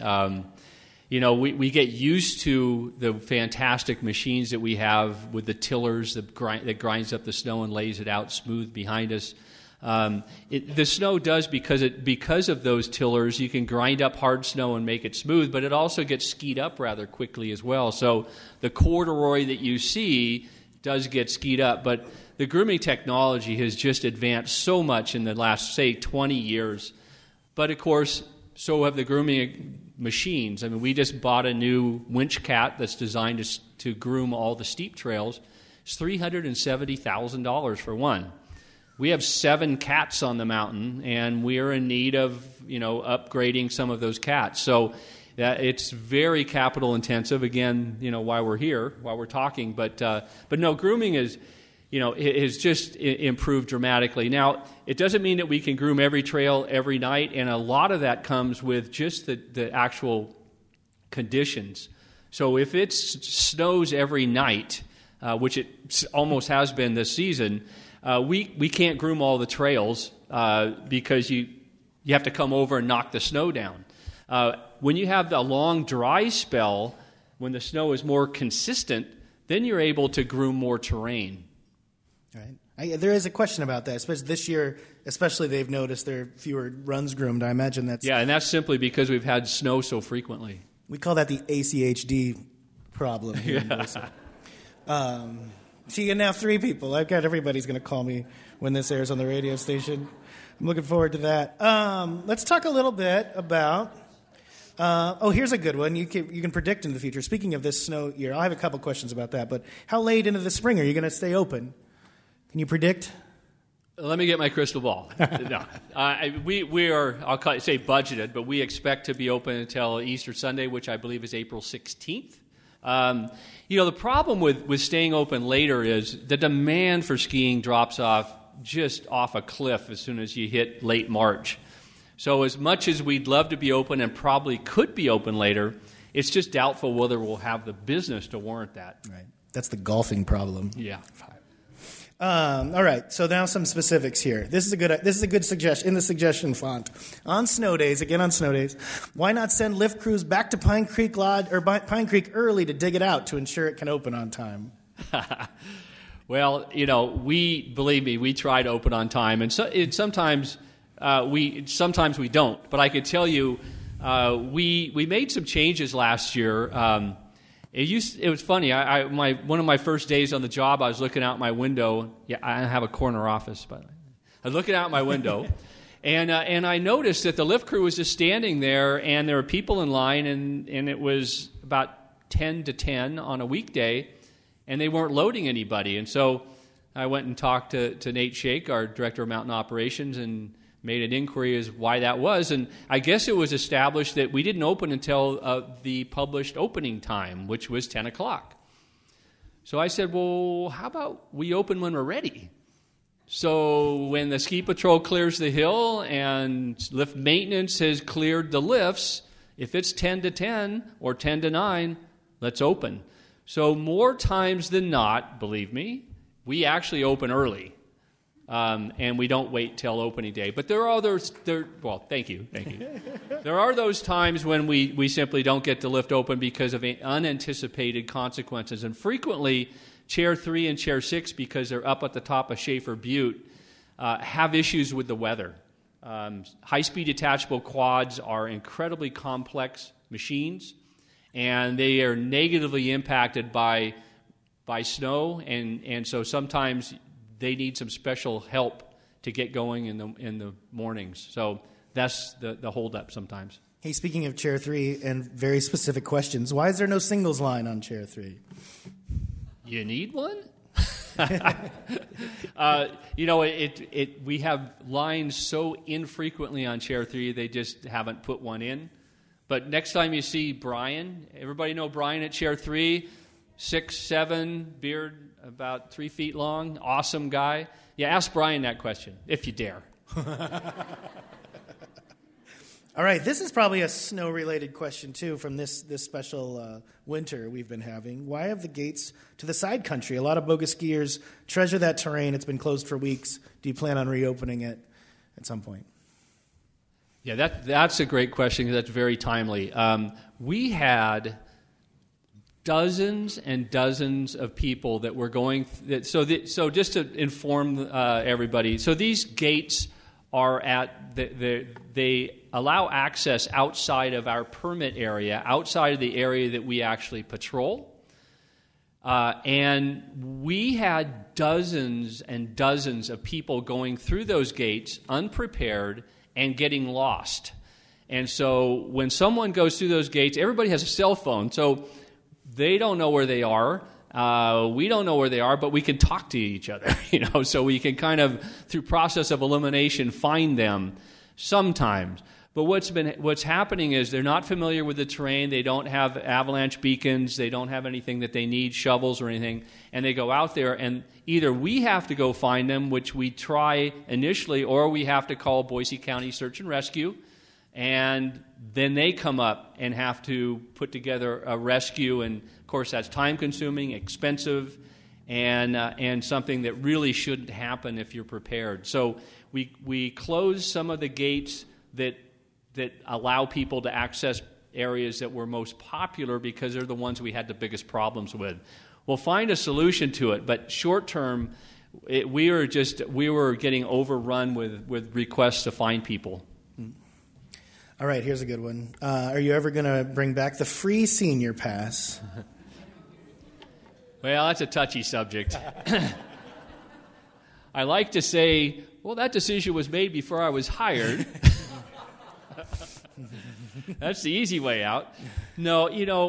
We get used to the fantastic machines that we have with the tillers that grinds up the snow and lays it out smooth behind us. The snow does, because of those tillers, you can grind up hard snow and make it smooth, but it also gets skied up rather quickly as well. So the corduroy that you see does get skied up, but the grooming technology has just advanced so much in the last, say, 20 years. But of course, so have the grooming machines. I mean, we just bought a new winch cat that's designed to groom all the steep trails. It's $370,000 for one. We have 7 cats on the mountain, and we are in need of, upgrading some of those cats. So it's very capital intensive. Again, why we're here, while we're talking. But no, grooming is, has just improved dramatically. Now, it doesn't mean that we can groom every trail every night, and a lot of that comes with just the actual conditions. So if it snows every night, which it almost has been this season, we can't groom all the trails because you have to come over and knock the snow down. When you have a long dry spell, when the snow is more consistent, then you're able to groom more terrain. Right. There is a question about that, especially this year. Especially, they've noticed there are fewer runs groomed. I imagine that's... Yeah, and that's simply because we've had snow so frequently. We call that the ACHD problem here in Boise. See, and now 3 people. I've got everybody's going to call me when this airs on the radio station. I'm looking forward to that. Let's talk a little bit about... here's a good one. You can predict in the future. Speaking of this snow year, I have a couple questions about that. But how late into the spring are you going to stay open? Can you predict? Let me get my crystal ball. No. We are, say budgeted, but we expect to be open until Easter Sunday, which I believe is April 16th. The problem with staying open later is the demand for skiing drops off a cliff as soon as you hit late March. So as much as we'd love to be open and probably could be open later, It's just doubtful whether we'll have the business to warrant that. Right. That's the golfing problem. Yeah. All right. So now some specifics here. This is a good suggestion in the suggestion font. On snow days, why not send lift crews back to Pine Creek Lodge or Pine Creek early to dig it out to ensure it can open on time? Well, believe me, we try to open on time, and sometimes we don't. But I could tell you, we made some changes last year. It was funny. One of my first days on the job, I was looking out my window. Yeah, I have a corner office, by the way. I was looking out my window, and I noticed that the lift crew was just standing there, and there were people in line, and it was about 10 to 10 on a weekday, and they weren't loading anybody. And so I went and talked to Nate Shake, our director of mountain operations, and made an inquiry as why that was. And I guess it was established that we didn't open until the published opening time, which was 10 o'clock. So I said, well, how about we open when we're ready? So when the ski patrol clears the hill and lift maintenance has cleared the lifts, if it's 10 to 10 or 10 to 9, let's open. So more times than not, believe me, we actually open early, and we don't wait till opening day. But there are others. Thank you. There are those times when we simply don't get the lift open because of unanticipated consequences, and frequently, Chair 3 and Chair 6, because they're up at the top of Schaefer Butte, have issues with the weather. High-speed detachable quads are incredibly complex machines, and they are negatively impacted by snow, and so sometimes they need some special help to get going in the mornings. So that's the holdup sometimes. Hey, speaking of Chair 3 and very specific questions, why is there no singles line on Chair 3? You need one? We have lines so infrequently on Chair 3, they just haven't put one in. But next time you see Brian, everybody know Brian at Chair 3, 6'7", beard about 3 feet long, awesome guy. Yeah, ask Brian that question, if you dare. All right, this is probably a snow-related question, too, from this special winter we've been having. Why have the gates to the side country? A lot of bogus skiers treasure that terrain. It's been closed for weeks. Do you plan on reopening it at some point? Yeah, that's a great question because that's very timely. We had dozens and dozens of people that were going. So just to inform everybody, so these gates are they allow access outside of our permit area, outside of the area that we actually patrol. And we had dozens and dozens of people going through those gates unprepared and getting lost. And so when someone goes through those gates, everybody has a cell phone, so they don't know where they are. We don't know where they are, but we can talk to each other, so we can kind of, through process of elimination, find them sometimes. But what's happening is they're not familiar with the terrain. They don't have avalanche beacons. They don't have anything that they need, shovels or anything. And they go out there, and either we have to go find them, which we try initially, or we have to call Boise County Search and Rescue. And then they come up and have to put together a rescue. And, of course, that's time-consuming, expensive, and something that really shouldn't happen if you're prepared. So we close some of the gates that allow people to access areas that were most popular because they're the ones we had the biggest problems with. We'll find a solution to it, but short term, we were getting overrun with requests to find people. All right, here's a good one. Are you ever going to bring back the free senior pass? Well, that's a touchy subject. I like to say, well, that decision was made before I was hired. That's the easy way out. No,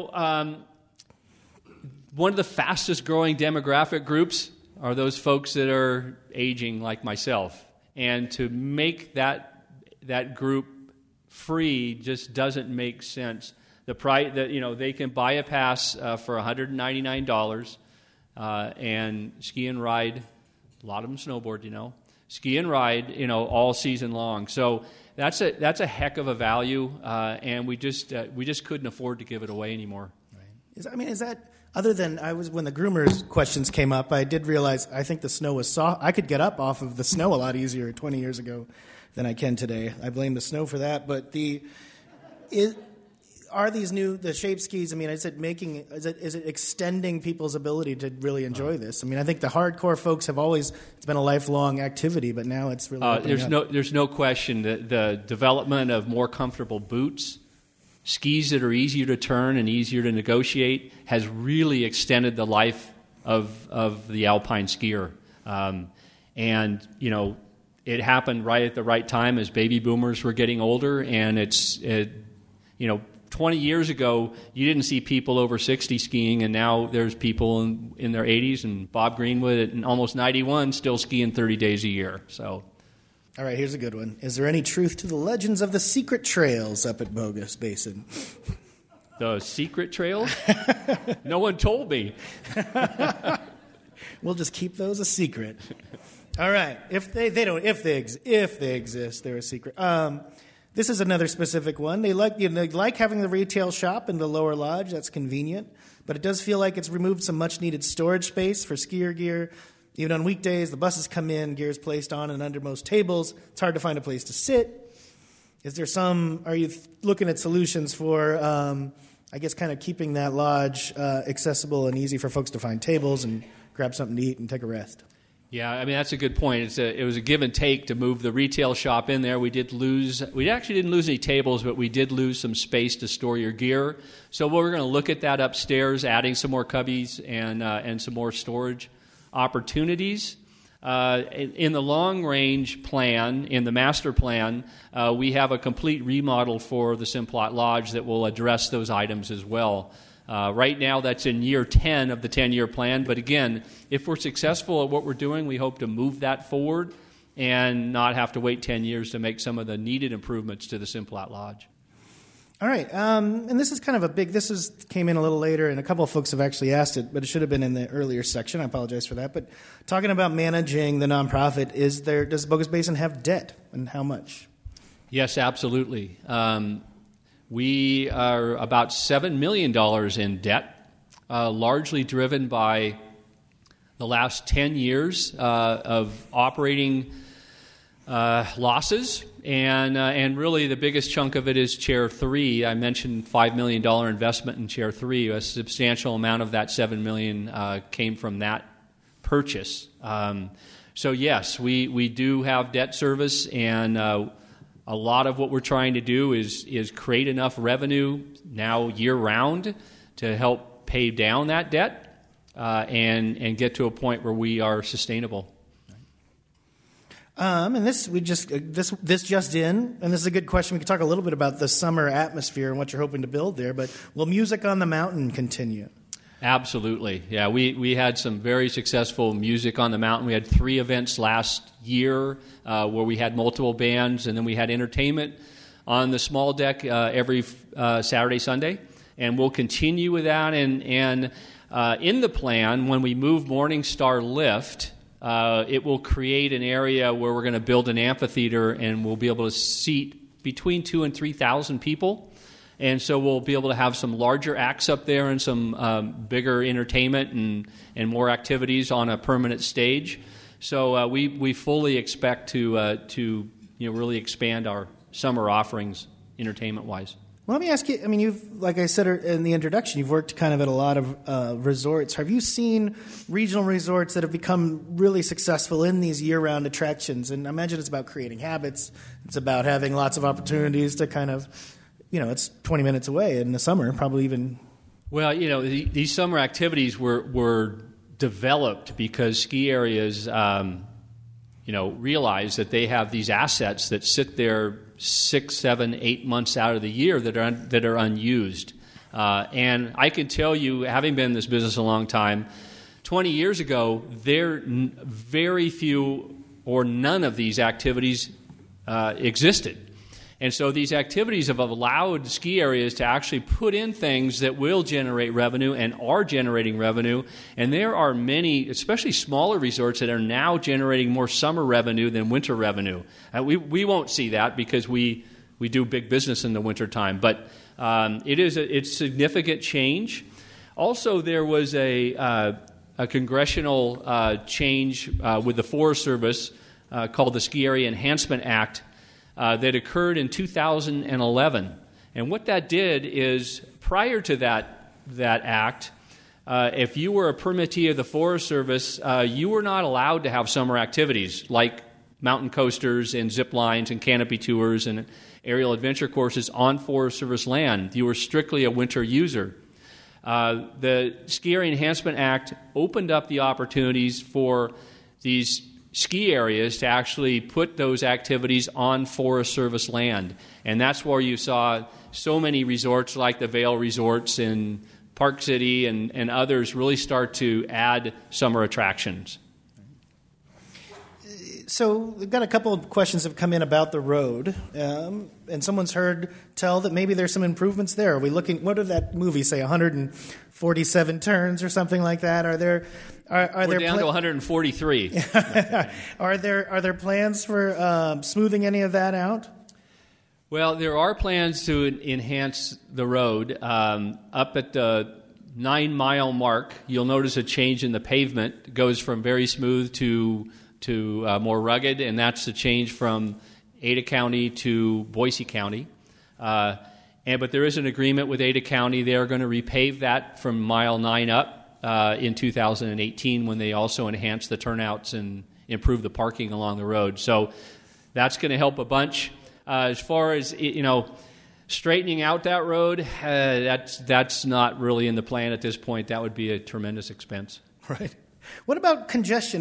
one of the fastest growing demographic groups are those folks that are aging like myself. And to make that group free just doesn't make sense. The price that they can buy a pass for $199 and ski and ride. A lot of them snowboard, ski and ride, all season long. So that's a heck of a value, and we just couldn't afford to give it away anymore. Right. Is that other than when the groomers questions came up, I did realize I think the snow was soft. I could get up off of the snow a lot easier 20 years ago than I can today. I blame the snow for that. But are these the shape skis? Is it extending people's ability to really enjoy this? I think the hardcore folks it's been a lifelong activity, but now it's really there's no question that the development of more comfortable boots, skis that are easier to turn and easier to negotiate, has really extended the life of the alpine skier. And it happened right at the right time as baby boomers were getting older, and 20 years ago, you didn't see people over 60 skiing, and now there's people in their 80s, and Bob Greenwood at almost 91 still skiing 30 days a year. So, all right, here's a good one. Is there any truth to the legends of the secret trails up at Bogus Basin? The secret trails? No one told me. We'll just keep those a secret. All right. If they exist, they're a secret. This is another specific one. They like having the retail shop in the lower lodge. That's convenient. But it does feel like it's removed some much-needed storage space for skier gear. Even on weekdays, the buses come in, gear is placed on and under most tables. It's hard to find a place to sit. Are you looking at solutions for, kind of keeping that lodge accessible and easy for folks to find tables and grab something to eat and take a rest? Yeah, that's a good point. It was a give and take to move the retail shop in there. We actually didn't lose any tables, but we did lose some space to store your gear. So we're going to look at that upstairs, adding some more cubbies and some more storage opportunities. In the long-range plan, in the master plan, we have a complete remodel for the Simplot Lodge that will address those items as well. Right now, that's in year 10 of the 10-year plan. But again, if we're successful at what we're doing, we hope to move that forward and not have to wait 10 years to make some of the needed improvements to the Simplot Lodge. All right. And this is kind of came in a little later, and a couple of folks have actually asked it, but it should have been in the earlier section. I apologize for that. But talking about managing the nonprofit, does Bogus Basin have debt, and how much? Yes, absolutely. We are about $7 million in debt, largely driven by the last 10 years of operating losses, and really the biggest chunk of it is Chair 3. I mentioned $5 million investment in Chair 3. A substantial amount of that $7 million came from that purchase. So yes, we do have debt service, and a lot of what we're trying to do is create enough revenue now year-round to help pay down that debt and get to a point where we are sustainable. And this just in, and this is a good question. We could talk a little bit about the summer atmosphere and what you're hoping to build there. But will Music on the Mountain continue? Absolutely. Yeah, we had some very successful Music on the Mountain. We had 3 events last year where we had multiple bands, and then we had entertainment on the small deck every Saturday, Sunday. And we'll continue with that. And in the plan, when we move Morningstar Lift, it will create an area where we're going to build an amphitheater, and we'll be able to seat between 2,000 and 3,000 people. And so we'll be able to have some larger acts up there and some bigger entertainment and more activities on a permanent stage. So we fully expect to really expand our summer offerings entertainment-wise. Well, let me ask you, you've, like I said in the introduction, you've worked kind of at a lot of resorts. Have you seen regional resorts that have become really successful in these year-round attractions? And I imagine it's about creating habits. It's about having lots of opportunities to kind of, it's 20 minutes away in the summer, probably even. Well, these summer activities were developed because ski areas, realize that they have these assets that sit there 6, 7, 8 months out of the year that are unused. And I can tell you, having been in this business a long time, 20 years ago, very few or none of these activities existed. And so these activities have allowed ski areas to actually put in things that will generate revenue and are generating revenue. And there are many, especially smaller resorts, that are now generating more summer revenue than winter revenue. We won't see that because we do big business in the wintertime. But it's significant change. Also, there was a congressional change with the Forest Service called the Ski Area Enhancement Act that occurred in 2011. And what that did is, prior to that act, if you were a permittee of the Forest Service, you were not allowed to have summer activities like mountain coasters and zip lines and canopy tours and aerial adventure courses on Forest Service land. You were strictly a winter user. The Ski Area Enhancement Act opened up the opportunities for these ski areas to actually put those activities on Forest Service land. And that's where you saw so many resorts like the Vail Resorts in Park City and others really start to add summer attractions. So we've got a couple of questions that have come in about the road, and someone's heard tell that maybe there's some improvements there. Are we looking? What did that movie say? 147 turns or something like that? Are there down to 143? Are there plans for smoothing any of that out? Well, there are plans to enhance the road up at the 9-mile mark. You'll notice a change in the pavement. It goes from very smooth to more rugged, and that's the change from Ada County to Boise County. But there is an agreement with Ada County. They are going to repave that from mile 9 up in 2018 when they also enhance the turnouts and improve the parking along the road. So that's going to help a bunch. As far as straightening out that road, that's not really in the plan at this point. That would be a tremendous expense. Right. What about congestion?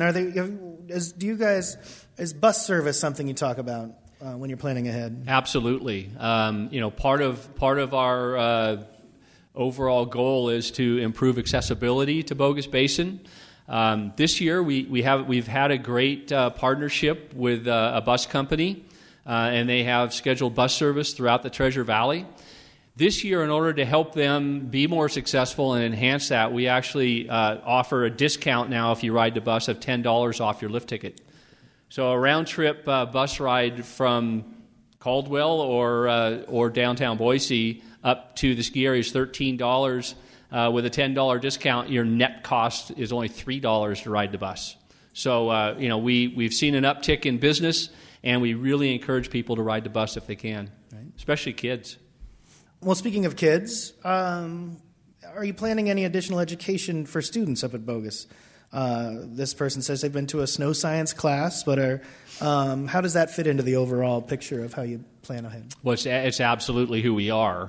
Is bus service something you talk about when you're planning ahead? Absolutely. Part of our overall goal is to improve accessibility to Bogus Basin. This year, we've had a great partnership with a bus company, and they have scheduled bus service throughout the Treasure Valley. This year, in order to help them be more successful and enhance that, we actually offer a discount now if you ride the bus of $10 off your lift ticket. So a round-trip bus ride from Caldwell or downtown Boise up to the ski area is $13. With a $10 discount, your net cost is only $3 to ride the bus. So we've seen an uptick in business, and we really encourage people to ride the bus if they can, right? Especially kids. Well, speaking of kids, are you planning any additional education for students up at Bogus? This person says they've been to a snow science class, but how does that fit into the overall picture of how you plan ahead? Well, it's absolutely who we are.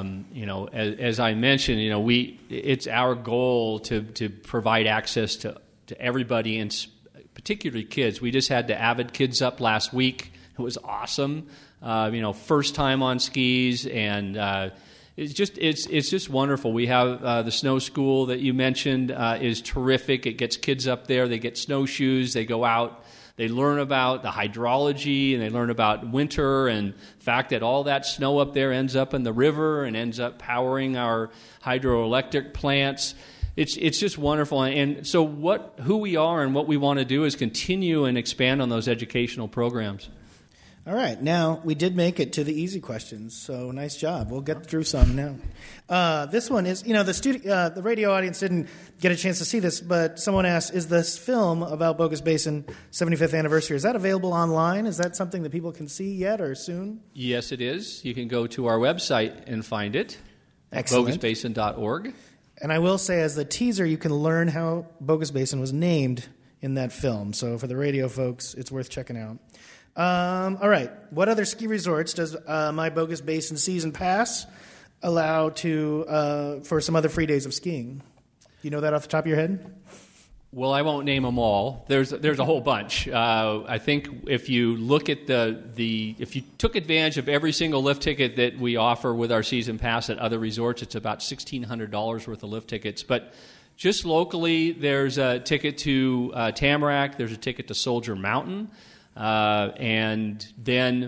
As I mentioned, it's our goal to provide access to everybody, and particularly kids. We just had the Avid Kids up last week. It was awesome. First time on skis, and it's just wonderful. We have the snow school that you mentioned is terrific. It gets kids up there. They get snowshoes. They go out. They learn about the hydrology, and they learn about winter and the fact that all that snow up there ends up in the river and ends up powering our hydroelectric plants. It's just wonderful. And so who we are and what we want to do is continue and expand on those educational programs. All right. Now, we did make it to the easy questions, so nice job. We'll get through some now. This one is, the radio audience didn't get a chance to see this, but someone asked, is this film about Bogus Basin 75th anniversary, is that available online? Is that something that people can see yet or soon? Yes, it is. You can go to our website and find it at bogusbasin.org. And I will say, as the teaser, you can learn how Bogus Basin was named in that film. So for the radio folks, it's worth checking out. All right. What other ski resorts does My Bogus Basin Season Pass allow for some other free days of skiing? Do you know that off the top of your head? Well, I won't name them all. There's a whole bunch. I think if you look at if you took advantage of every single lift ticket that we offer with our season pass at other resorts, it's about $1,600 worth of lift tickets. But just locally, there's a ticket to Tamarack. There's a ticket to Soldier Mountain. And then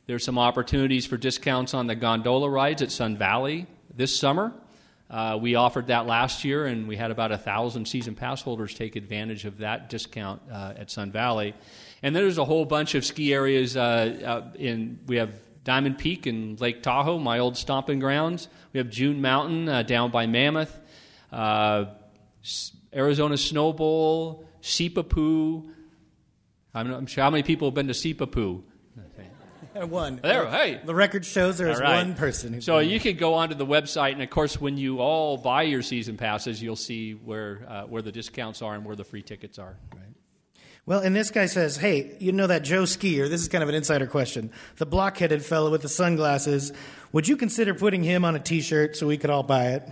There's some opportunities for discounts on the gondola rides at Sun Valley this summer. We offered that last year, and we had about 1,000 season pass holders take advantage of that discount at Sun Valley. And there's a whole bunch of ski areas. We have Diamond Peak and Lake Tahoe, my old stomping grounds. We have June Mountain down by Mammoth, Arizona Snow Bowl, Sipapoo. I'm not sure how many people have been to Sipapoo. One. There, hey. The record shows there is Right. one person. So you could go onto the website, and of course, when you all buy your season passes, you'll see where the discounts are and where the free tickets are. Right. Well, and this guy says, hey, you know that Joe Skier, this is kind of an insider question, the block-headed fellow with the sunglasses, would you consider putting him on a T-shirt so we could all buy it?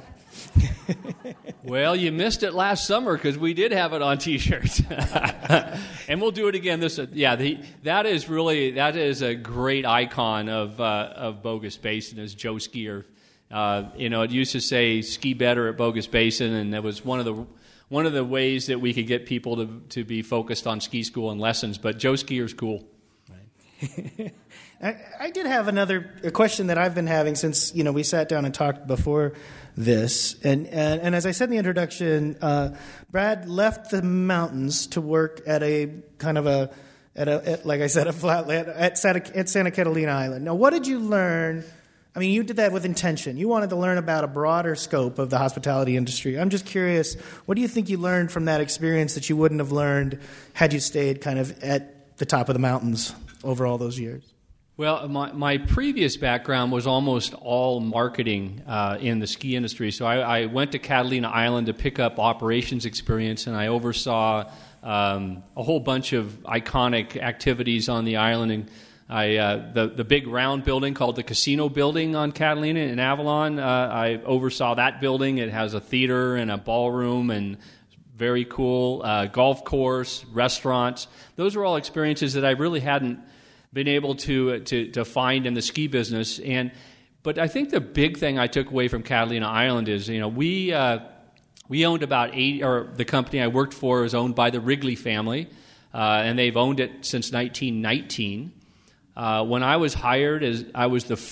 Well, you missed it last summer because we did have it on T-shirts, and we'll do it again this. That is a great icon of Bogus Basin is Joe Skier. It used to say "Ski better at Bogus Basin," and that was one of the ways that we could get people to be focused on ski school and lessons. But Joe Skier's cool. Right. I did have a question that I've been having since we sat down and talked before this, and as I said in the introduction, Brad left the mountains to work at a kind of a flatland at Santa Catalina Island. Now, what did you learn? I mean, you did that with intention. You wanted to learn about a broader scope of the hospitality industry. I'm just curious, what do you think you learned from that experience that you wouldn't have learned had you stayed kind of at the top of the mountains over all those years? Well, my previous background was almost all marketing in the ski industry. So I went to Catalina Island to pick up operations experience, and I oversaw a whole bunch of iconic activities on the island. And the big round building called the Casino Building on Catalina in Avalon, I oversaw that building. It has a theater and a ballroom and very cool golf course, restaurants. Those are all experiences that I really hadn't been able to find in the ski business. But I think the big thing I took away from Catalina Island is, we owned about 80, or the company I worked for is owned by the Wrigley family, and they've owned it since 1919. When I was hired, I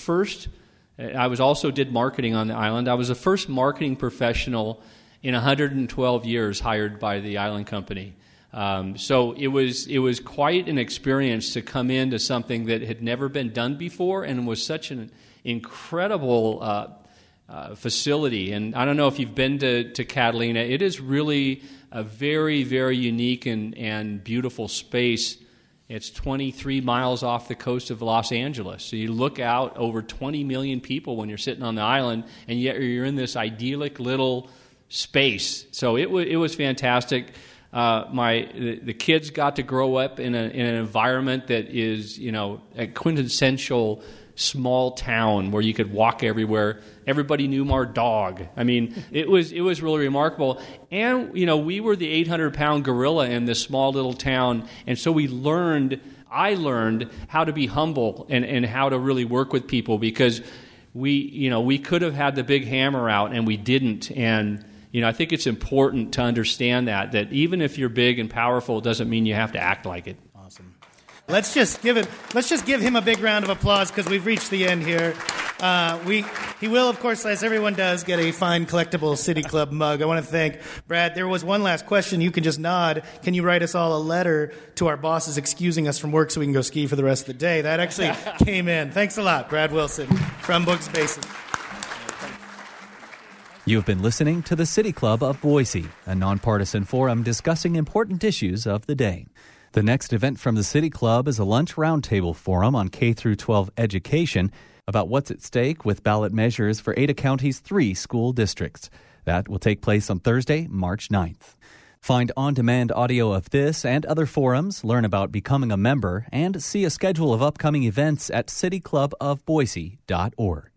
also did marketing on the island. I was the first marketing professional in 112 years hired by the island company. So it was quite an experience to come into something that had never been done before and was such an incredible facility. And I don't know if you've been to Catalina. It is really a very, very unique and beautiful space. It's 23 miles off the coast of Los Angeles. So you look out over 20 million people when you're sitting on the island, and yet you're in this idyllic little space. So it was fantastic. The kids got to grow up in an environment that is, a quintessential small town where you could walk everywhere. Everybody knew our dog. I mean, it was really remarkable. And, we were the 800-pound gorilla in this small little town, and so I learned how to be humble and how to really work with people, because we could have had the big hammer out, and we didn't. And I think it's important to understand that even if you're big and powerful, it doesn't mean you have to act like it. Awesome. Let's just give him a big round of applause, because we've reached the end here. He will, of course, as everyone does, get a fine collectible City Club mug. I want to thank Brad. There was one last question. You can just nod. Can you write us all a letter to our bosses excusing us from work so we can go ski for the rest of the day? That actually came in. Thanks a lot, Brad Wilson from Bogus Basin. You have been listening to the City Club of Boise, a nonpartisan forum discussing important issues of the day. The next event from the City Club is a lunch roundtable forum on K-12 education about what's at stake with ballot measures for Ada County's 3 school districts. That will take place on Thursday, March 9th. Find on-demand audio of this and other forums, learn about becoming a member, and see a schedule of upcoming events at cityclubofboise.org.